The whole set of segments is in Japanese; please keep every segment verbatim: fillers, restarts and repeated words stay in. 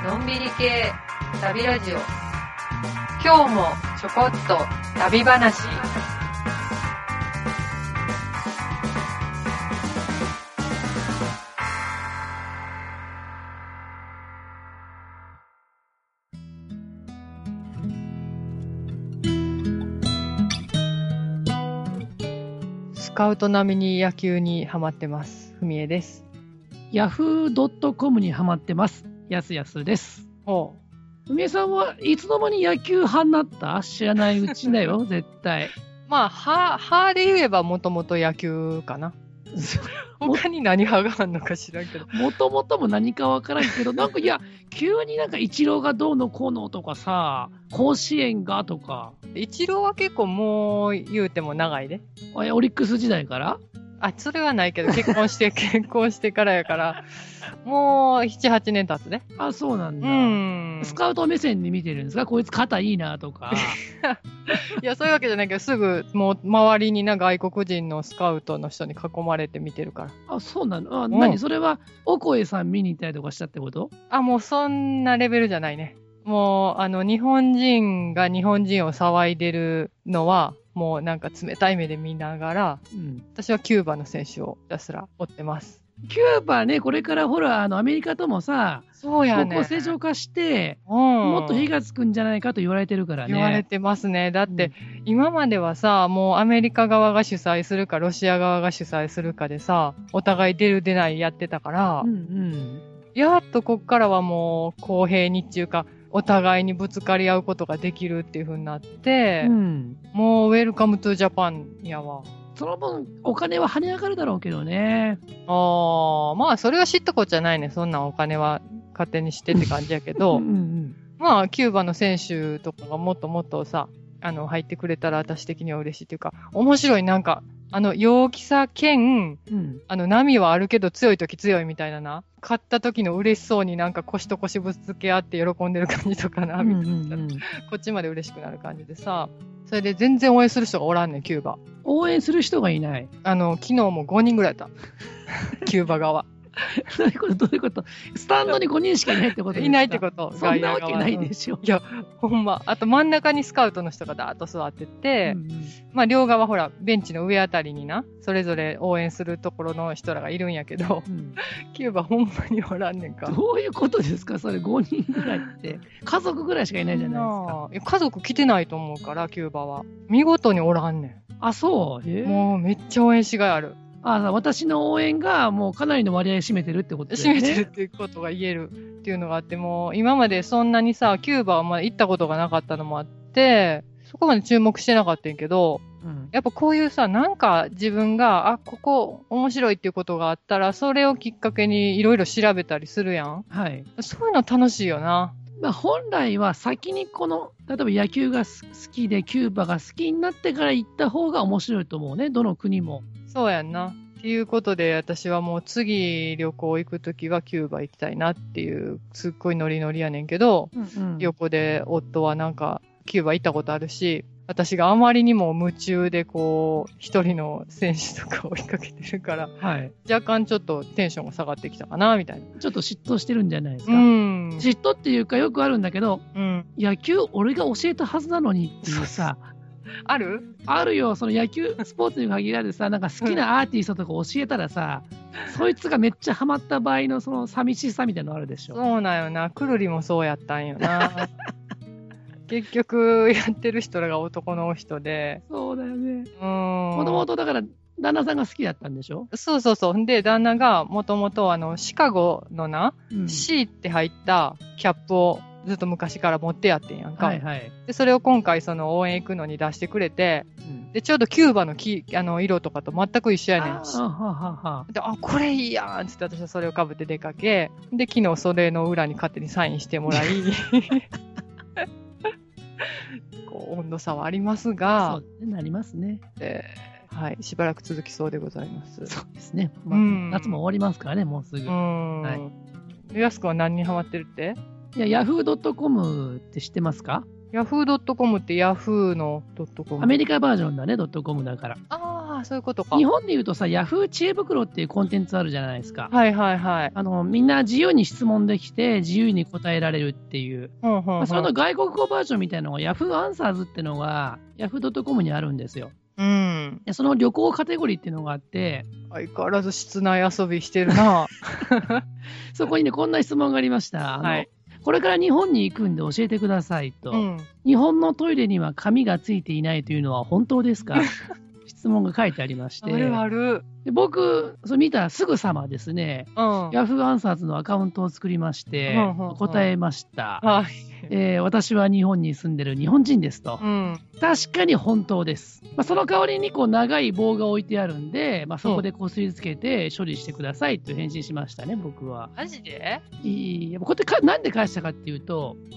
のんびり系旅ラジオ。今日もちょこっと旅話。スカウト並みに野球にハマってます。ふみえです。 ヤフー ドットコム にハマってます。やすやすです。 おう。 ふみえさんはいつの間に野球派になった？知らないうちだよ、絶対。 まあ、は、はで言えばもともと野球かな。他に何派があるのか知らんけど。 もともとも何かわからんけど、なんかいや、急になんかイチローがどうのこうのとかさ、甲子園がとか。 イチローは結構もう言うても長いで。 あ、オリックス時代から？ あ、それはないけど、結婚して、結婚してからやから、もう、なな、はちねん経つね。 あ、そうなんだ。 うん。 スカウト目線で見てるんですか？こいつ肩いいなとか。 いや、そういうわけじゃないけど、すぐ、もう、周りにな、外国人のスカウトの人に囲まれて見てるから。 あ、そうなの？あ、 うん、 何それは、オコエさん見に行ったりとかしたってこと？ あ、もう、そんなレベルじゃないね。もう、あの、日本人が日本人を騒いでるのは、もうなんか冷たい目で見ながら、うん、私はキューバの選手をひたすら追ってます。 キューバね、これからほら、あの、アメリカともさ、 そうやね。 国交正常化して、 うん、 もっと火がつくんじゃないかと言われてるからね。 言われてますね。だって、うん、今まではさ、もうアメリカ側が主催するか、ロシア側が主催するかでさ、お互い出る出ないやってたから、うんうん、やっとこっからはもう公平にっていうか、お互いにぶつかり合うことができるっていう風になって、うん、もうウェルカムトゥジャパンやわ。 その分お金は跳ね上がるだろうけどね。 ああ、まあそれは知ったことじゃないね。そんなお金は勝手にしてって感じやけど、うんうん、まあキューバの選手とかがもっともっとさ、あの入ってくれたら私的には嬉しいっていうか、面白いなんか、あの陽気さ兼、うん、あの波はあるけど強い時強いみたいなな。勝った時の嬉しそうになんか腰と腰ぶつけ合って喜んでる感じとかな、みたいな、うんうんうん。こっちまで嬉しくなる感じでさ。それで全然応援する人がおらんねん、キューバ。 応援する人がいない。 あの、昨日もごにんぐらいいた。キューバ側。 どういうことどういうことスタンドにごにんしかいないってことですか？ いないってこと。 そんなわけないでしょ。 いや、ほんま。あと真ん中にスカウトの人がダーッと座ってて、うんうん、まあ両側ほら、ベンチの上あたりにな、それぞれ応援するところの人らがいるんやけど、うん、キューバほんまにおらんねんか。 どういうことですかそれごにんぐらいって。家族ぐらいしかいないじゃないですか。 いや家族来てないと思うから、キューバは。見事におらんねん。 あ、そう。 もうめっちゃ応援しがいある。 あ、私の応援がもうかなりの割合占めてるってことですね。 占めてるっていうことが言えるっていうのがあって、もう今までそんなにさ、キューバはまだ行ったことがなかったのもあって、そこまで注目してなかったんやけど、うん、やっぱこういうさ、なんか自分が、あ、ここ面白いっていうことがあったら、それをきっかけにいろいろ調べたりするやん。はい。そういうの楽しいよな。 まあ、本来は先にこの、例えば野球が好きでキューバが好きになってから行った方が面白いと思うね。どの国も。 そうやんな。っていうことで、私はもう次旅行行くときはキューバ行きたいなっていう、すっごいノリノリやねんけど、うんうん、横で夫はなんかキューバ行ったことあるし、私があまりにも夢中でこう、一人の選手とか追いかけてるから、はい、若干ちょっとテンションが下がってきたかな、みたいな。 ちょっと嫉妬してるんじゃないですか。うん、嫉妬っていうかよくあるんだけど、うん、野球俺が教えたはずなのにっていうさ、 あるあるよ。その野球スポーツに限らずさ、なんか好きなアーティストとか教えたらさ、うん、そいつがめっちゃハマった場合のその寂しさみたいなのあるでしょ。 そうなんよな。くるりもそうやったんよな。結局やってる人らが男の人で。 そうだよね。うん。もともとだから旦那さんが好きだったんでしょ？ そうそうそう。で、旦那がもともとあのシカゴのな、うん、C って入ったキャップをずっと昔から持ってやってんやんか。はいはい。で、それを今回その応援行くのに出してくれて、うん、で、ちょうどキューバの木、あの、色とかと全く一緒やねんし。あははは。で、あ、これいいやんつって私はそれを被って出かけ、で、昨日それの裏に勝手にサインしてもらい、こう、温度差はありますが、 そうなりますね。 えー、はい、しばらく続きそうでございます。 そうですね。まあ、夏も終わりますからね、もうすぐ。うん。 はい。やすくんは何にハマってるって？ いや、ヤフー ドットコム って知ってますか？ ヤフー ドットコム ってヤフーの .com。 アメリカバージョンだね、ドットコムだから。 ああ、 ああ、そういうことか。 日本で言うとさ、ヤフー知恵袋っていうコンテンツあるじゃないですか。 はいはいはい。 あの、みんな自由に質問できて、自由に答えられるっていう。 うんうんうんまあ、 その外国語バージョンみたいなのが、ヤフーアンサーズっていうのが、ヤフードットコムにあるんですよ。 うん。 その旅行カテゴリーっていうのがあって、 相変わらず室内遊びしてるなそこにね、こんな質問がありました。あの、はい、これから日本に行くんで教えてくださいと、うん。日本のトイレには紙がついていないというのは本当ですか質問が書いてありまして。 あるある。 で僕、それ見たらすぐさまですね、うん、ヤフーアンサーズのアカウントを作りまして、うんうん、答えました。はいえー。私は日本に住んでる日本人ですと。うん、確かに本当です。まあ、その代わりにこう長い棒が置いてあるんで、まあ、そこでこすりつけて処理してくださいと返信しましたね、僕は。 マジでいいこうやってかなんで返したかっていうと、うん、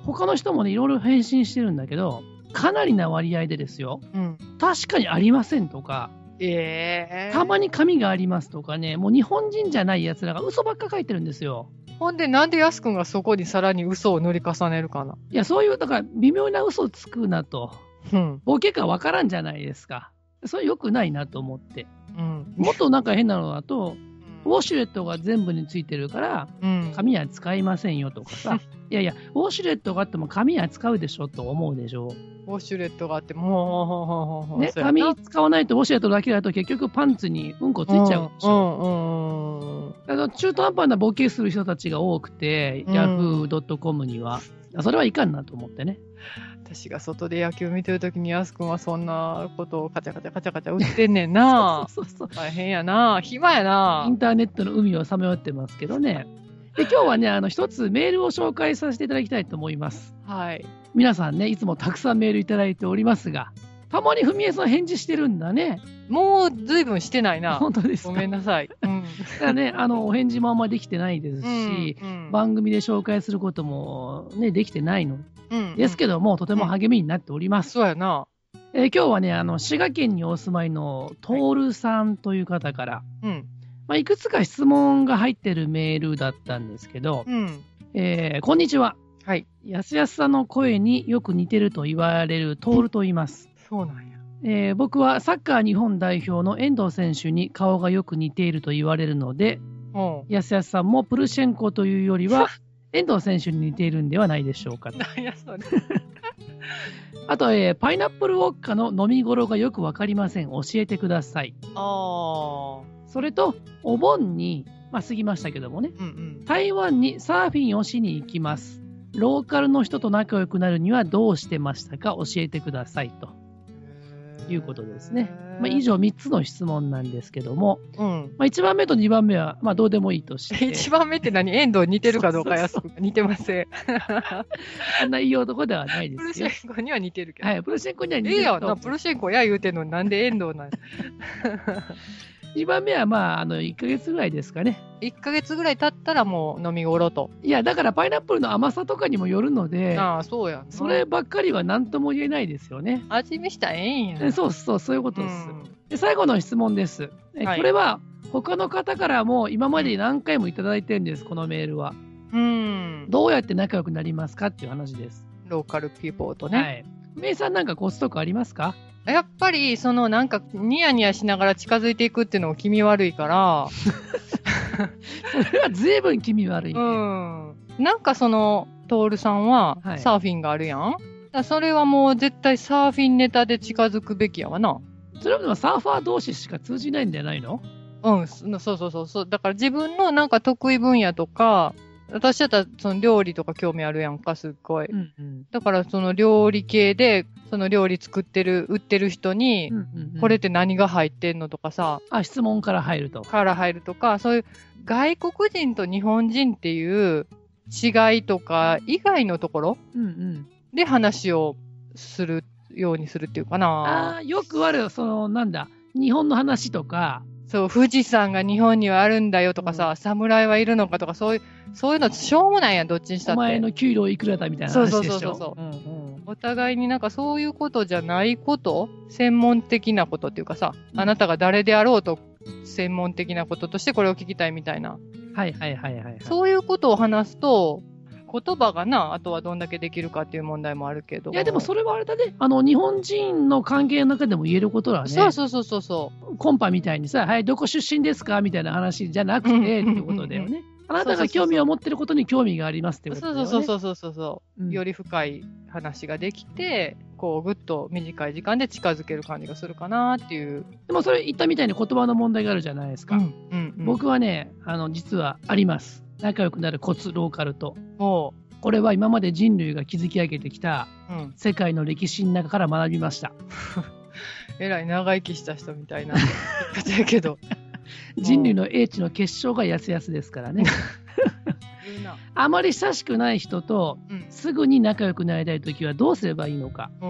他の人もね、いろいろ返信してるんだけど、かなりな割合でですよ。うん、確かにありませんとか、 えー、 たまに紙がありますとかね、もう日本人じゃない奴らが嘘ばっか書いてるんですよ。 ほんで、なんでやすくんがそこにさらに嘘を塗り重ねるかな。 いや、そういう、だから微妙な嘘をつくなと。うん。ボケかわからんじゃないですか。それ良くないなと思って。うん。もっとなんか変なのだと、ウォシュレットが全部についてるから、うん、紙は使いませんよとかさ。いやいや、ウォシュレットがあっても紙は使うでしょと思うでしょ。 ウォシュレットがあっても、 もう、ね、紙使わないとウォシュレットだけだと結局パンツにうんこついちゃうでしょ。うんうんうん、だから中途半端なボケする人たちが多くて、ヤフードットコム には。それはいかんなと思ってね。 私が外で野球見てるときに、やすくんはそんなことをカチャカチャカチャカチャ売ってんねんな。そうそうそうそう。大変やな。暇やな。 インターネットの海をさまよってますけどね。で、今日はね、あの、一つメールを紹介させていただきたいと思います。はい。皆さんね、いつもたくさんメールいただいておりますが、たまにふみえさん返事してるんだね。 もうずいぶんしてないな。 本当ですか。 ごめんなさい。うん。 だからね、あの、お返事もあんまりできてないですし、うんうん、番組で紹介することもね、できてないの。うんうん、ですけども、とても励みになっております。 うん、そうやな。 えー、今日はね、あの、滋賀県にお住まいのトールさんという方から、はいうんまあ、いくつか質問が入ってるメールだったんですけど、うんえー、こんにちは。はい。やすやすさんの声によく似てると言われるトールと言います。 そうなんや。 えー、僕はサッカー日本代表の遠藤選手に顔がよく似ていると言われるので、やすやすさんもプルシェンコというよりは、遠藤選手に似ているんではないでしょうか。 何やそれ。 あと、えー、パイナップルウォッカの飲み頃がよくわかりません。教えてください。あそれと、お盆に、まあ過ぎましたけどもね、うんうん、台湾にサーフィンをしに行きます。ローカルの人と仲良くなるにはどうしてましたか教えてくださいということですね。まあ、以上みっつの質問なんですけども、うんまあ、いちばんめとにばんめはまあどうでもいいとして。 いちばんめって何遠藤似てるかどうかやすく似てません。 あんないい男ではないですよ。 プルシェンコには似てるけど。 はい、プルシェンコには似てる。 いいよな、プルシェンコや言うてんのになんで遠藤なんにばんめはまあ、あの、いっかげつぐらいですかね。 いっかげつぐらい経ったらもう飲み頃と。 いや、だからパイナップルの甘さとかにもよるので、 ああ、そうや。 そればっかりは何とも言えないですよね。 味見したらええんや。 そうそう、そういうことです。うん、で最後の質問です。え、はい、これは他の方からも今まで何回もいただいてるんです、このメールは。うん。どうやって仲良くなりますかっていう話です。 ローカルピーポーとね。はい。 めいさんなんかコツとかありますか？ やっぱり、そのなんか、ニヤニヤしながら近づいていくっていうのも気味悪いから。 それは随分気味悪いね。 うん。なんかその、トールさんは、サーフィンがあるやん、はい、だそれはもう絶対サーフィンネタで近づくべきやわな。 それはでもサーファー同士しか通じないんじゃないの？ うん、そうそうそうそう。だから自分のなんか得意分野とか、私だったらその料理とか興味あるやんか、すっごい。うんうん、だからその料理系で、その料理作ってる、売ってる人に、うんうんうん、これって何が入ってんのとかさ。 あ、質問から入ると。 から入るとか、そういう外国人と日本人っていう違いとか以外のところで話をするようにするっていうかな。 ああ、よくある、その、なんだ、日本の話とか、 そう、富士山が日本にはあるんだよとかさ、うん、侍はいるのかとか、そういう、そういうのしょうもないやん、どっちにしたって。 お前の給料いくらだみたいな話でしょ。そうそうそうそう、うんうん。 お互いになんかそういうことじゃないこと、専門的なことっていうかさ、うん、あなたが誰であろうと専門的なこととしてこれを聞きたいみたいな。 はいはいはいはい、はい。 そういうことを話すと、 言葉がな、あとはどんだけできるかっていう問題もあるけど。 いや、でもそれはあれだね。あの、日本人の関係の中でも言えることはね。 そうそうそうそうそう。 コンパみたいにさ、はい、どこ出身ですかみたいな話じゃなくて、っていうことだよね。あなたが興味を持ってることに興味がありますってことだよね。 そうそうそうそうそう、うん、より深い話ができて、こうぐっと短い時間で近づける感じがするかなっていう。 でもそれ言ったみたいに言葉の問題があるじゃないですか。うんうんうん、僕はね、あの実はあります。仲良くなるコツ、ローカルと。 おこれは今まで人類が築き上げてきた世界の歴史の中から学びました。 えらい長生きした人みたいな言い方やけど。 人類の英知の結晶がやすやすですからね。あまり親しくない人とすぐに仲良くなりたいときはどうすればいいのか、うん、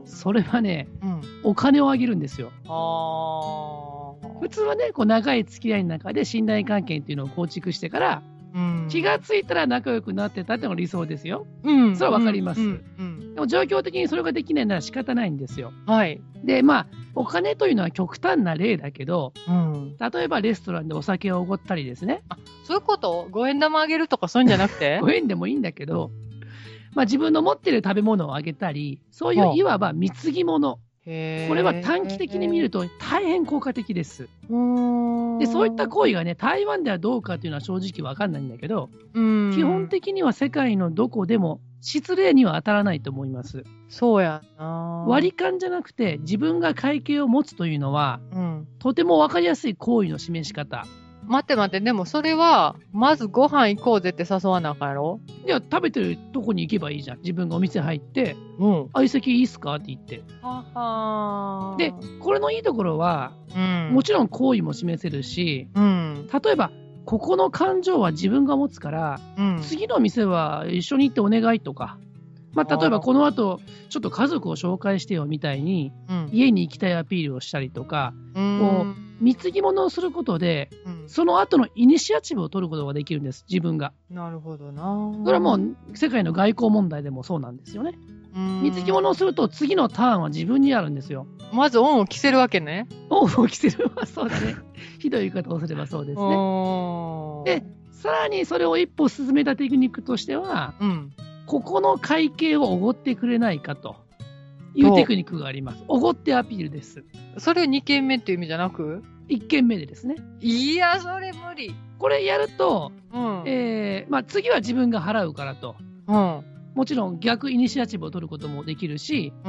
それはね、うん、お金をあげるんですよ。あ普通はね、こう長い付き合いの中で信頼関係っていうのを構築してから、うん、気がついたら仲良くなってたっていうのが理想ですよ。うん、それはわかります、うんうんうん。でも状況的にそれができないなら仕方ないんですよ。はい。で、まあ、お金というのは極端な例だけど、うん、例えばレストランでお酒をおごったりですね。 あ、そういうこと？ごえん玉あげるとかそういうんじゃなくて？ ごえんでもいいんだけど、まあ自分の持ってる食べ物をあげたり、そういういわば貢ぎ物。これは短期的に見ると大変効果的です。で、そういった行為がね、台湾ではどうかというのは正直わかんないんだけど、基本的には世界のどこでも失礼には当たらないと思います。 そうやな。 割り勘じゃなくて自分が会計を持つというのは、うん、とてもわかりやすい行為の示し方。 待って待って、でもそれは、まずご飯行こうぜって誘わなあかんやろ？ いや、食べてるとこに行けばいいじゃん。自分がお店入って、うん、相席いいっすかって言って。ははで、これのいいところは、うん、もちろん好意も示せるし、うん、例えば、ここの感情は自分が持つから、うん、次の店は一緒に行ってお願いとか、まあ、例えばこの後、ちょっと家族を紹介してよみたいに、うん、家に行きたいアピールをしたりとか、こう、貢ぎ物をすることで、うん、その後のイニシアチブを取ることができるんです、自分が。 なるほどな。 それはもう世界の外交問題でもそうなんですよね。貢ぎ物をすると次のターンは自分にあるんですよ。 まず恩を着せるわけね。 恩を着せるはそうだね。ひどい言い方をすればそうですね。で、さらにそれを一歩進めたテクニックとしては、うん、ここの会計をおごってくれないかというテクニックがあります。おごってアピールです。 それにけんめっていう意味じゃなくいっけんめでですね。 いや、それ無理。 これやると、うんえーまあ、次は自分が払うからと。うんもちろん逆イニシアチブを取ることもできるし、うん、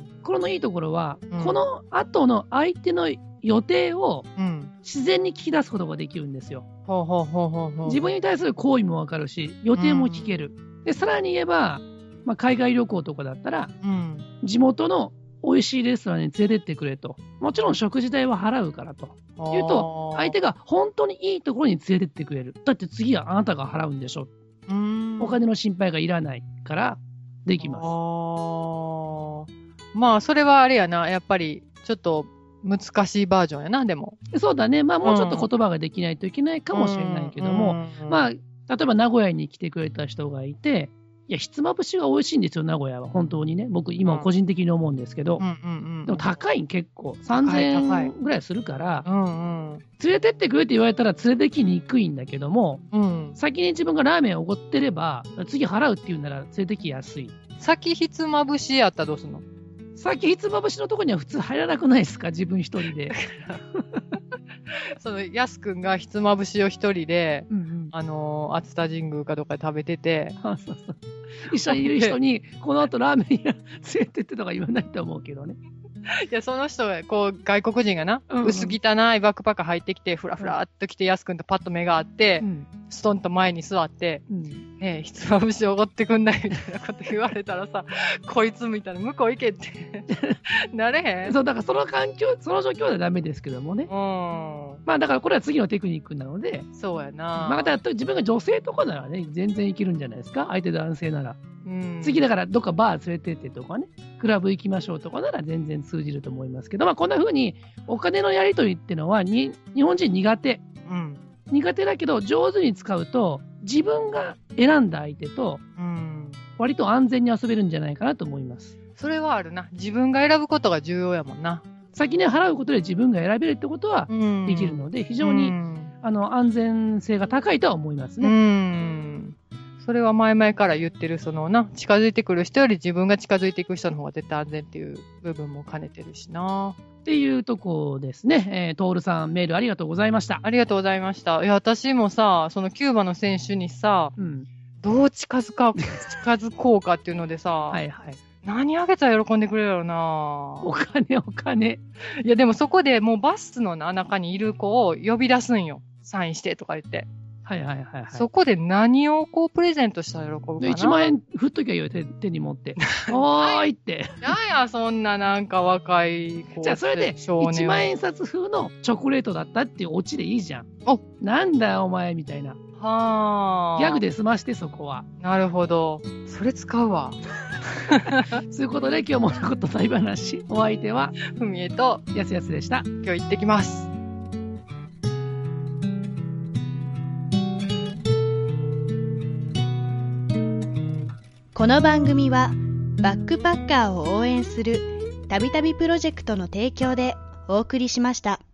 これのいいところは、うん、この後の相手の予定を自然に聞き出すことができるんですよ。自分に対する行為もわかるし、予定も聞ける。うん、でさらに言えば、まあ、海外旅行とかだったら、うん、地元の美味しいレストランに連れてってくれと。もちろん食事代は払うからと。言うと、相手が本当にいいところに連れてってくれる。だって次はあなたが払うんでしょ。うーんお金の心配がいらないからできます。 あまあそれはあれやな、やっぱりちょっと難しいバージョンやな。でもそうだね。まあもうちょっと言葉ができないといけないかもしれないけども、まあ例えば名古屋に来てくれた人がいて、いやひつまぶしが美味しいんですよ名古屋は本当にね。僕今個人的に思うんですけど、うんうんうんうん、でも高い結構さんぜんえんぐらいするから、うんうん、連れてってくれって言われたら連れてきにくいんだけども、うん、先に自分がラーメンをおごってれば次払うって言うなら連れてきやすい。 先ひつまぶしやったらどうすんの？ 先ひつまぶしのとこには普通入らなくないですか自分一人で。 そのやすくんがひつまぶしを一人で、うんうん、あのー、熱田神宮かどっかで食べてて、そうそうそう一緒にいる人にこの後ラーメン屋連れてってとか言わないと思うけどね。 いや、その人が、こう、外国人がな、うんうん、薄汚いバックパック入ってきて、ふらふらっと来て、やすくんとパッと目が合って、うん、ストンと前に座って、うん、ねえ、ひつまぶしおごってくんないみたいなこと言われたらさ、こいつみたいな、向こう行けって、なれへん？ そう、だからその環境、その状況はダメですけどもね。うん。まあ、だからこれは次のテクニックなので、 そうやな。 まあ、だから自分が女性とかならね、全然いけるんじゃないですか？相手男性なら。うん、次だからどっかバー連れてってとかね、クラブ行きましょうとかなら全然通じると思いますけど、まあこんな風にお金のやり取りってのはに日本人苦手、うん、苦手だけど上手に使うと自分が選んだ相手と割と安全に遊べるんじゃないかなと思います。 それはあるな。自分が選ぶことが重要やもんな。 先に払うことで自分が選べるってことはできるので、非常にあの安全性が高いとは思いますね。うんそれは前々から言ってる、そのな、近づいてくる人より自分が近づいていく人の方が絶対安全っていう部分も兼ねてるしな。 っていうとこですね。えー、トールさんメールありがとうございました。 ありがとうございました。いや、私もさ、そのキューバの選手にさ、うん、どう近づか、近づこうかっていうのでさ、はいはい。何あげたら喜んでくれるやろな。 お金お金。 いやでもそこでもうバスの中にいる子を呼び出すんよ。サインしてとか言って。はいはいはい、はい。そこで何をこうプレゼントしたら喜ぶかな。 いちまん円振っときゃいいよ、手手に持って。おーいって。 なんや、そんななんか若い子。 じゃあそれでいちまん円札風のチョコレートだったっていうオチでいいじゃん。お、なんだよお前みたいな。はあ。ギャグで済ましてそこは。 なるほど。それ使うわ。 そういうことで今日ものことない話。お相手はふみえとやすやすでした。 今日行ってきます。 この番組はバックパッカーを応援するたびたびプロジェクトの提供でお送りしました。